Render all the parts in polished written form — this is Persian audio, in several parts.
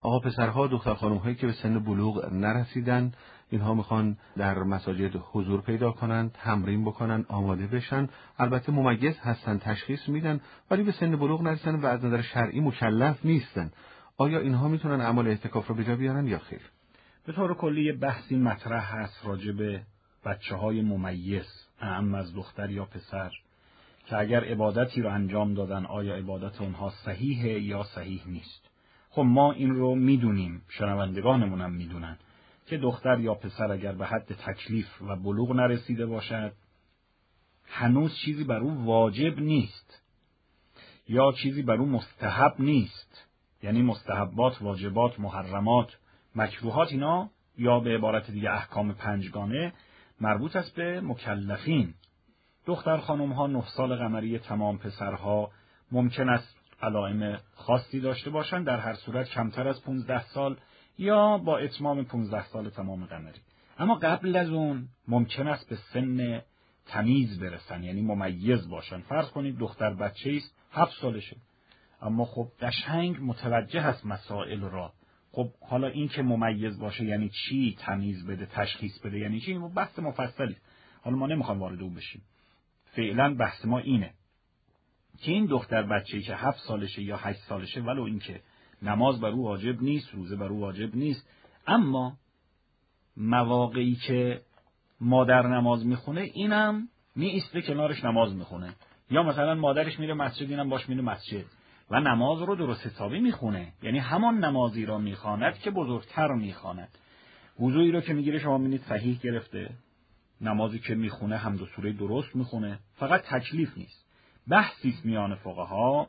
آقا پسرها، دختر خانم‌هایی که به سن بلوغ نرسیدن، اینها میخوان در مساجد حضور پیدا کنن، تمرین بکنن، آماده بشن. البته ممیز هستن، تشخیص میدن، ولی به سن بلوغ نرسیدن و از نظر شرعی مکلف نیستن. آیا اینها میتونن اعمال اعتکاف رو به جا بیارن یا خیر؟ به طور کلی بحثی مطرح هست راجع به بچه‌های ممیز، اعم از دختر یا پسر، که اگر عبادتی رو انجام دادن آیا عبادت اونها صحیحه یا صحیح نیست. خب ما این رو میدونیم، شنوندگانمون هم میدونن که دختر یا پسر اگر به حد تکلیف و بلوغ نرسیده باشد، هنوز چیزی بر او واجب نیست یا چیزی بر او مستحب نیست. یعنی مستحبات، واجبات، محرمات، مکروهات، اینا یا به عبارت دیگه احکام پنجگانه مربوط است به مکلفین. دختر خانم ها 9 سال قمری، تمام پسرها ممکن است علائم خاصی داشته باشند، در هر صورت کمتر از 15 سال یا با اتمام 15 سال تمام قمری. اما قبل از اون ممکن است به سن تمیز برسن، یعنی ممیز باشن. فرض کنید دختر بچه است 7 سالشه، اما خب قشنگ متوجه هست مسائل را. خب حالا این که ممیز باشه یعنی چی؟ تمیز بده، تشخیص بده یعنی چی؟ این بحث مفصلی است، حالا ما نمیخوایم وارد اون بشیم. فعلا بحث ما اینه که این دختر بچه‌ای که 7 سالشه یا 8 سالشه، ولو این که نماز بر او واجب نیست، روزه بر او واجب نیست، اما مواقعی که مادر نماز میخونه اینم میایسته کنارش نماز میخونه، یا مثلا مادرش میره مسجد اینم باش میره مسجد و نماز رو درست حسابی میخونه، یعنی همان نمازی را میخواند که بزرگتر میخواند. وضوئی رو که میگیره شما میبینید صحیح گرفته، نمازی که میخونه حمد و سوره درست میخونه، فقط تکلیف نیست. بحثی است میان فقها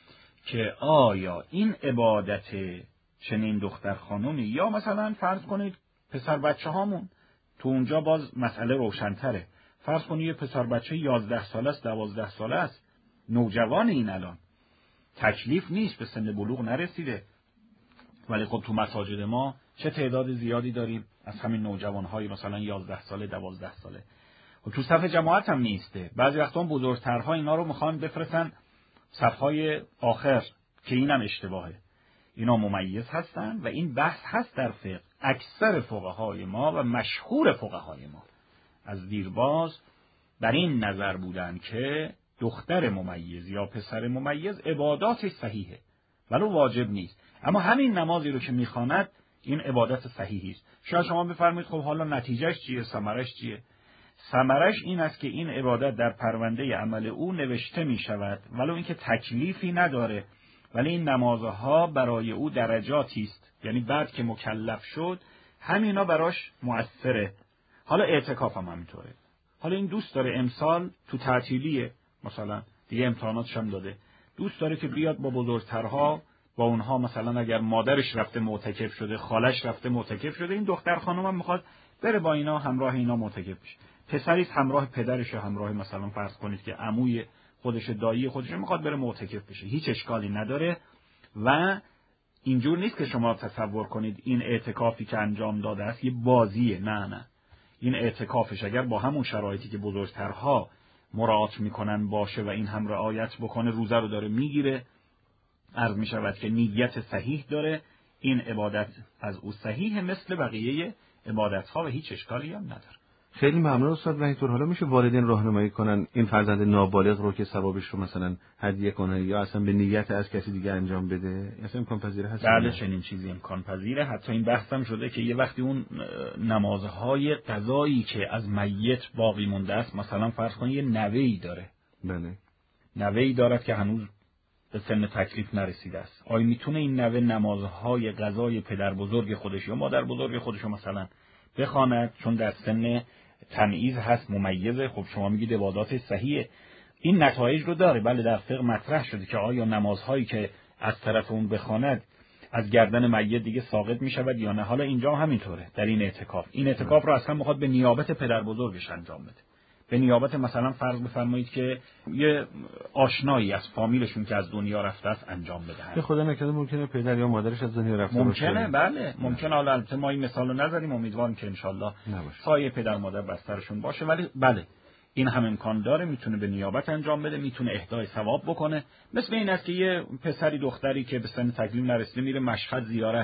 که آیا این عبادت چنین دختر خانومی یا مثلا فرض کنید پسر بچه هامون، تو اونجا باز مسئله روشن‌تره. فرض کنید یه پسر بچه 11 ساله است، 12 ساله است، نوجوان، این الان تکلیف نیست، به سن بلوغ نرسیده، ولی خب تو مساجد ما چه تعداد زیادی داریم از همین نوجوان‌های مثلا 11 ساله، 12 ساله. و تو صف جماعت هم نیسته. بعضی وقتا بزرگترها اینا رو میخوان بفرستن صف‌های آخر که اینم اشتباهه. اینا ممیز هستن و این بحث هست در فقه. اکثر فقهای ما و مشهور فقهای ما از دیرباز بر این نظر بودن که دختر ممیز یا پسر ممیز عباداتش صحیحه ولو واجب نیست، اما همین نمازی رو که میخواند این عبادت صحیحی است. شاید شما بفرمایید خب حالا نتیجهش چیه، ثمرش چیه؟ ثمرش این است که این عبادت در پرونده عمل او نوشته می شود ولو اینکه تکلیفی نداره، ولی این نمازها برای او درجاتی است، یعنی بعد که مکلف شد همینا براش مؤثره. حالا اعتکاف هم همینطوره. حالا این دوست داره امسال تو تعطیلیه، مثلا دیگه امتحاناتش هم داده، دوست داره که بیاد با بزرگترها، با اونها، مثلا اگر مادرش رفته معتکف شده، خالش رفته معتکف شده، این دختر خانم هم میخواد بره با اینا همراه اینا معتکف بشه. پسریست همراه پدرش، همراه مثلا فرض کنید که عموی خودش، دایی خودش میخواد بره معتکف بشه، هیچ اشکالی نداره. و اینجور نیست که شما تصور کنید این اعتکافی که انجام داده است یه بازیه. نه، این اعتکافش اگر با همون شرایطی که بزرگترها مراعات میکنن باشه و این هم رعایت بکنه، روزه رو داره میگیره، عرض میشود که نیت صحیح داره، این عبادت از او صحیحه مثل بقیه عبادت‌ها و هیچ اشکالی هم نداره. خیلی ممنون استاد وحیدپور. حالا میشه والدین راهنمایی کنن این فرزند نابالغ رو که ثوابش رو مثلا هدیه کنه یا اصلا به نیت از کسی دیگه انجام بده؟ اصلا امکان پذیر هست؟ بله، چنین چیزی امکان پذیره. حتی این بحثم شده که یه وقتی اون نمازهای قضایی که از میت باقی مونده است، مثلا فرض کنید یه نوه‌ای داره، بله، نوه‌ای دارد که هنوز به سن تکلیف نرسیده است، آیا میتونه این نوه نمازهای قضای پدر بزرگ خودش یا مادر بزرگ خودش رو مثلا بخواند، چون در سن تمییز هست، ممیزه؟ خب شما میگید عبادات صحیحه، این نتایج رو داره. بله، در فقه مطرح شده که آیا نمازهایی که از طرف اون بخواند از گردن میت دیگه ساقط میشود یا نه. حالا اینجا همینطوره. در این اعتکاف رو اصلا میخواد به نیابت پدر بزرگش انجام بده، به نیابت مثلا فرض بفرمایید که یه آشنایی از فامیلشون که از دنیا رفته است انجام بده. به خدا نکرده ممکنه پدر یا مادرش از دنیا رفته باشه. ممکنه، بله ممکنه. حالا البته ما این مثالو نذاریم، امیدوارم که انشالله سایه پدر مادر بسترشون باشه، ولی بله این هم امکان داره، میتونه به نیابت انجام بده، میتونه اهدای ثواب بکنه. مثل این است که یه پسری دختری که به سن تکلیف نرسیده میره مشهد زیارت،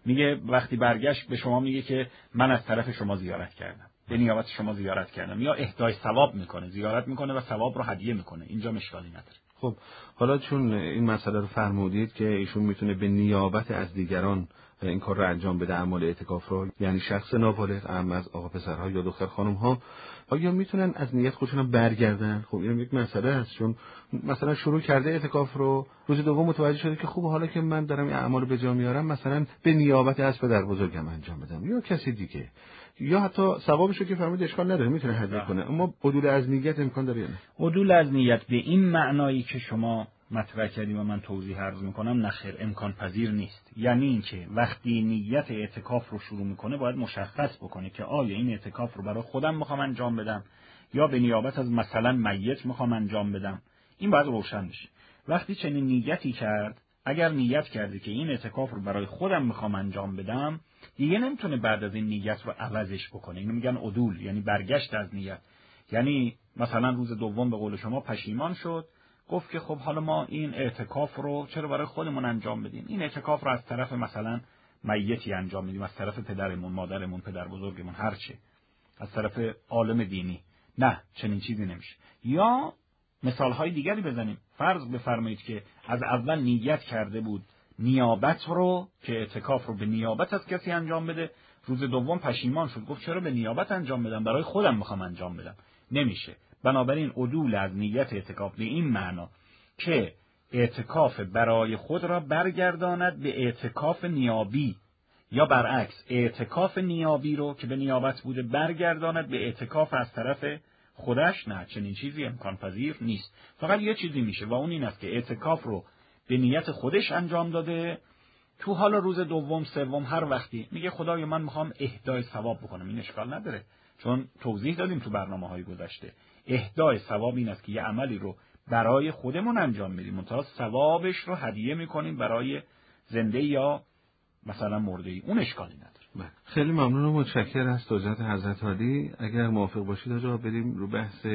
میگه وقتی برگشت به شما میگه که من از طرف شما زیارت کردم، به نیابت شما زیارت کردم، یا اهدای ثواب میکنه، زیارت میکنه و ثواب رو هدیه میکنه. اینجا مشکلی نداره. خب حالا چون این مسئله رو فرمودید که ایشون میتونه به نیابت از دیگران این کار رو انجام بده، اعمال اعتکاف رو، یعنی شخص نابالغ، اعم از آقا پسرها یا دختر خانم‌ها، آیا میتونن از نیت خودشون برگردن؟ خب این یک مسئله است، چون مثلا شروع کرده اعتکاف رو، روز دوم متوجه شده که خوب حالا که من دارم این اعمال رو به جا میارم، مثلا به نیابت از پدر بزرگم انجام بدم یا کسی دیگه، یا حتی ثوابش رو که فهمید اشکال نداره میتونه هدیه کنه، اما عدول از نیت امکان داره یا نه؟ عدول از نیت به این معنایی که شما مطرح کردیم و من توضیح عرض میکنم نخیر، امکان پذیر نیست. یعنی اینکه وقتی نیت اعتکاف رو شروع میکنه باید مشخص بکنه که آیا این اعتکاف رو برای خودم میخوام انجام بدم یا به نیابت از مثلا میت میخوام انجام بدم. این باید روشن بشه. وقتی چنین نیتی کرد، اگر نیت کرده که این اعتکاف رو برای خودم میخوام انجام بدم، دیگه نمیتونه بعد از این نیت رو عوضش بکنه. اینو میگن عدول، یعنی برگشت از نیت. یعنی مثلا روز دوم به قول شما پشیمان شد، گفت که خب حالا ما این اعتکاف رو چرا برای خودمون انجام بدیم؟ این اعتکاف رو از طرف مثلا میتی انجام میدیم، از طرف پدرمون، مادرمون، پدر بزرگمون، هر چه، از طرف عالم دینی. نه، چنین چیزی نمیشه. یا مثالهای دیگری بزنیم. فرض بفرمایید که از اول نیت کرده بود نیابت رو، که اعتکاف رو به نیابت از کسی انجام بده، روز دوم پشیمان شد، گفت چرا به نیابت انجام بدم، برای خودم میخوام انجام بدم. نمیشه. بنابراین عدول از نیت اعتکاف به این معنا که اعتکاف برای خود را برگرداند به اعتکاف نیابی، یا برعکس اعتکاف نیابی رو که به نیابت بوده برگرداند به اعتکاف از طرف خودش. نه، چنین چیزی امکان پذیر نیست. فقط یه چیزی میشه و اون این است که اعتکاف رو به نیت خودش انجام داده، تو حالا روز دوم، سوم، هر وقتی میگه خدایا من میخوام اهدای ثواب بکنم، این اشکال نداره، چون توضیح دادیم تو برنامه‌های گذشته. اهدای ثواب این است که یه عملی رو برای خودمون انجام میدیم، منتها ثوابش رو هدیه میکنیم برای زنده یا مثلا مرده ای، اون اشکالی نداره. خیلی ممنون و متشکرم از توضیحات حضرت عالی. اگر موافق باشید آقا بریم رو بحث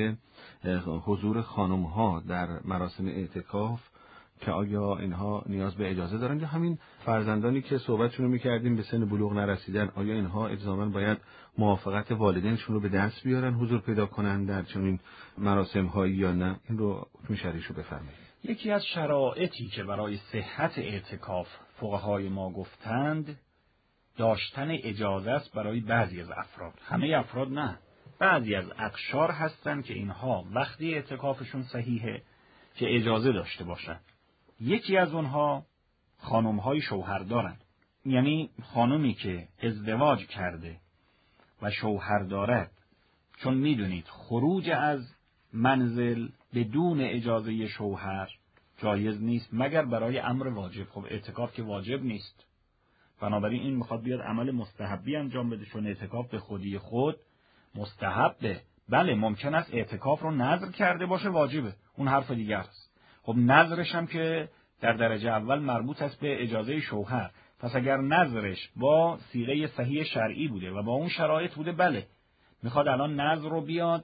حضور خانم‌ها در مراسم اعتکاف، که آیا اینها نیاز به اجازه دارن یا همین فرزندانی که صحبتشون رو می‌کردیم به سن بلوغ نرسیدن، آیا اینها الزاماً باید موافقت والدینشون رو به دست بیارن حضور پیدا کنن در چنین مراسم‌هایی یا نه؟ این رو شرحشو بفرمایید. یکی از شرایطی که برای صحت اعتکاف فقهای ما گفتند داشتن اجازه است برای بعضی از افراد. همه افراد نه. بعضی از اقشار هستند که اینها وقتی اعتکافشون صحیحه که اجازه داشته باشن. یکی از اونها خانم‌های شوهر دارن. یعنی خانمی که ازدواج کرده و شوهر دارد، چون میدونید خروج از منزل بدون اجازه شوهر جایز نیست مگر برای امر واجب. خب اعتکاف که واجب نیست، بنابراین این میخواد بیاد عمل مستحبی انجام بده، چون اعتکاف به خودی خود مستحبه. بله ممکن است اعتکاف رو نذر کرده باشه واجبه، اون حرف دیگر است. خب نذرش هم که در درجه اول مربوط است به اجازه شوهر، پس اگر نذرش با صیغه صحیح شرعی بوده و با اون شرایط بوده، بله میخواد الان نذر رو بیاد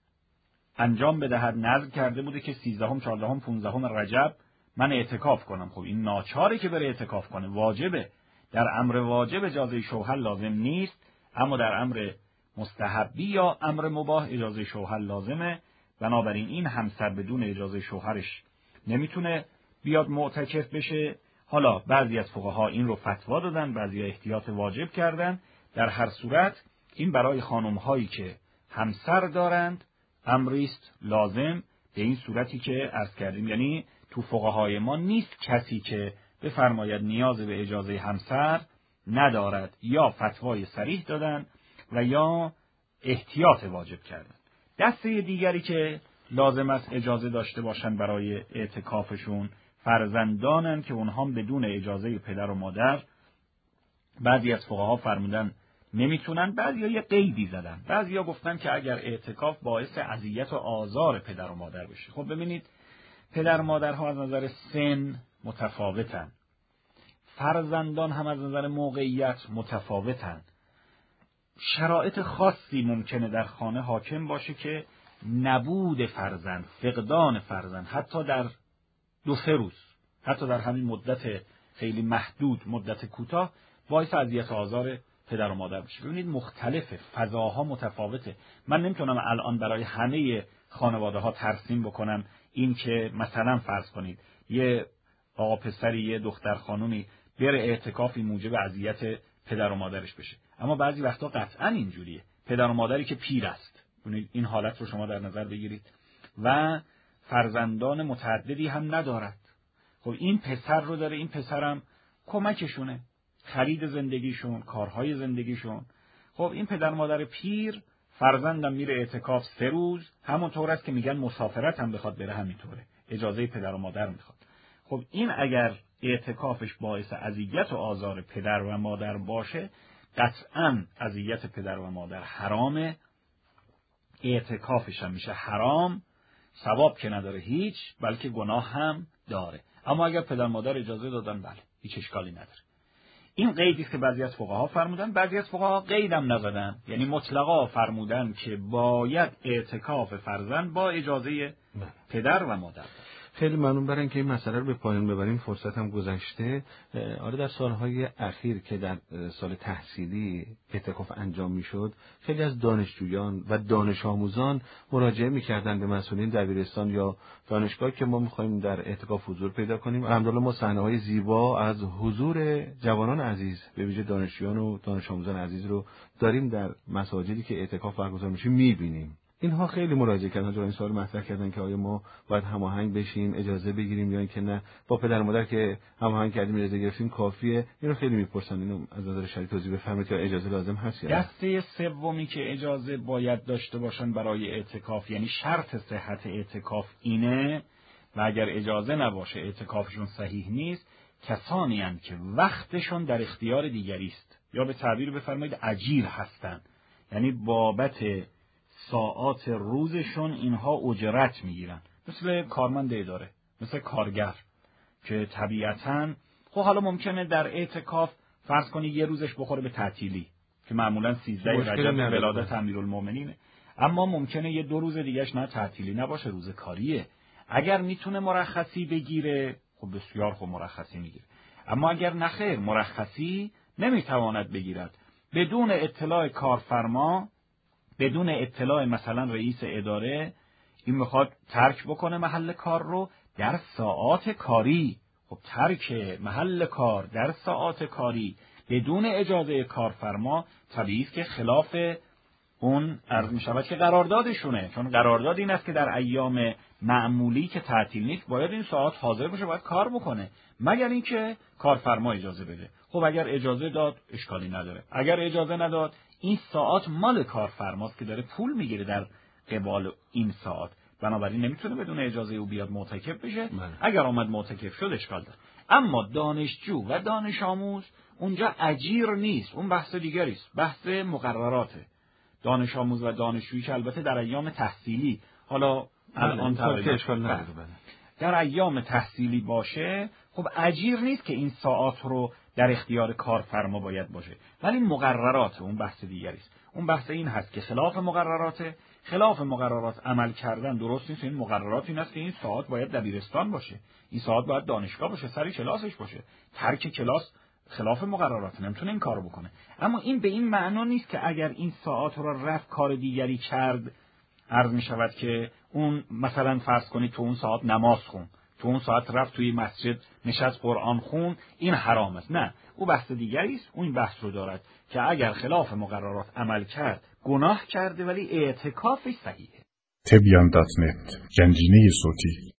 انجام بدهد. نذر کرده بوده که 13ام، 14ام، 15ام رجب من اعتکاف کنم. خب این ناچاره که بره اعتکاف کنه، واجبه. در امر واجب اجازه شوهر لازم نیست، اما در امر مستحبی یا امر مباح اجازه شوهر لازمه. بنابراین این همسر بدون اجازه شوهرش نمیتونه بیاد معتکف بشه. حالا بعضی از فقها این رو فتوا دادن، بعضی احتیاط واجب کردن. در هر صورت این برای خانم‌هایی که همسر دارند امری است لازم، به این صورتی که عرض کردیم. یعنی تو فقهای ما نیست کسی که بفرماید نیاز به اجازه همسر ندارد، یا فتوای صریح دادن و یا احتیاط واجب کردن. دسته دیگری که لازم است اجازه داشته باشن برای اعتکافشون فرزندانن که اونها بدون اجازه پدر و مادر، بعضی از فقها فرمودن نمیتونن، بعضیا یه قیدی زدن. بعضیا گفتن که اگر اعتکاف باعث اذیت و آزار پدر و مادر بشه. خب ببینید پدر و مادرها از نظر سن متفاوتن، فرزندان هم از نظر موقعیت متفاوتن. شرایط خاصی ممکنه در خانه حاکم باشه که نبود فرزند، فقدان فرزند، حتی در 2-3 روز، حتی در همین مدت خیلی محدود، مدت کوتاه، باعث اذیت و آزار پدر و مادر بشه. ببینید مختلفه، فضاها متفاوته. من نمیتونم الان برای همه خانواده‌ها ترسیم بکنم این که مثلا فرض کنید یه آقا پسری یه دختر خانومی بره اعتکافی موجب اذیت پدر و مادرش بشه. اما بعضی وقتا قطعا اینجوریه، پدر و مادری که پیر است، این حالت رو شما در نظر بگیرید و فرزندان متعددی هم ندارد. خب این پسر رو داره، این پسرم کمکشونه، خرید زندگیشون، کارهای زندگیشون. خب این پدر مادر پیر فرزندم میره اعتکاف 3 روز، همونطور است که میگن مسافرت هم بخواد بره همینطوره، اجازه پدر و مادر میخواد. خب این اگر اعتکافش باعث اذیت و آزار پدر و مادر باشه، قطعاً اذیت پدر و مادر حرامه، اعتکافش هم میشه حرام، ثواب که نداره هیچ، بلکه گناه هم داره. اما اگر پدر مادر اجازه دادن بله، هیچ اشکالی نداره. این قیدی که بعضی از فقها فرمودن، بعضی از فقها قیدم نزدن، یعنی مطلقا فرمودن که باید اعتکاف فرزند با اجازه پدر و مادر. خیلی ممنون برای اینکه این مسئله رو به پایان ببریم. فرصت هم گذشته. آره در سالهای اخیر که در سال تحصیلی اعتکاف انجام میشد، خیلی از دانشجویان و دانش آموزان مراجعه میکردن به مسئولین دبیرستان یا دانشگاه که ما میخوایم در اعتکاف حضور پیدا کنیم. الحمدلله ما صحنه‌های زیبا از حضور جوانان عزیز، به ویژه دانشجویان و دانش آموزان عزیز رو داریم در مساجدی که اعتکاف برگزار میشه میبینیم. اینها خیلی مراجعه کردن، این سوال مطرح کردن که آیا ما باید هماهنگ بشیم، اجازه بگیریم یا اینکه نه با پدر و مادر که هماهنگ کردیم اجازه گرفتیم کافیه. اینو خیلی میپرسن. اینو از نظر شریعت توضیح بفرمایید که اجازه لازم هست یا نه؟ دسته سومی که اجازه باید داشته باشن برای اعتکاف، یعنی شرط صحت اعتکاف اینه و اگر اجازه نباشه اعتکافشون صحیح نیست، کسانی هستند که وقتشون در اختیار دیگری است یا به تعبیر بفرمایید اجیر هستن، یعنی بابت ساعات روزشون اینها اجرت میگیرن، مثل کارمند اداره، مثل کارگر که طبیعتاً خب حالا ممکنه در اعتکاف فرض کنی یه روزش بخوره به تعطیلی که معمولاً 13 رجب ولادت امیرالمومنینه، اما ممکنه یه 2 روز دیگهش نه تعطیلی نباشه، روز کاریه. اگر میتونه مرخصی بگیره خب بسیار خوب مرخصی میگیره، اما اگر نخیر مرخصی نمیتواند بگیرد بدون اطلاع کارفرما، بدون اطلاع مثلا رئیس اداره، این میخواد ترک بکنه محل کار رو در ساعات کاری. خب ترک محل کار در ساعات کاری بدون اجازه کارفرما طبیعی است که خلاف اون عرض میشود که قراردادشونه، چون قرارداد این است که در ایام معمولی که تعطیل نیست باید این ساعت حاضر باشه، باید کار بکنه، مگر اینکه کارفرما اجازه بده. خب اگر اجازه داد اشکالی نداره، اگر اجازه نداد این ساعت مال کارفرماست که داره پول میگیره در قبال این ساعت، بنابراین نمیتونه بدون اجازه او بیاد معتکف بشه. اگر آمد معتکف شد اشکال داره. اما دانشجو و دانش آموز اونجا اجیر نیست، اون بحث دیگری است، بحث مقرراته. دانش آموز و دانشجویی که البته در ایام تحصیلی، حالا الان اشکال نداره، در ایام تحصیلی باشه، خب اجیر نیست که این ساعات رو در اختیار کارفرما باید باشه، ولی مقررات اون بحث دیگری است. اون بحث این هست که خلاف مقررات عمل کردن درست نیست. این مقررات این است که این ساعت باید دبیرستان باشه، این ساعت باید دانشگاه باشه، سر کلاسش باشه. ترک کلاس خلاف مقررات، نمیتونه این کارو بکنه. اما این به این معنا نیست که اگر این ساعت رو رفت کار دیگری کرد، عرض می شود که اون مثلا فرض کنید تو اون ساعت نماز خون، تو اون ساعت رفت توی مسجد نشست قرآن خون، این حرام است. نه، او بحث دیگری است. اون بحث رو دارد که اگر خلاف مقررات عمل کرد گناه کرده ولی اعتکافش صحیحه. tbyan.net گنجینه صوتی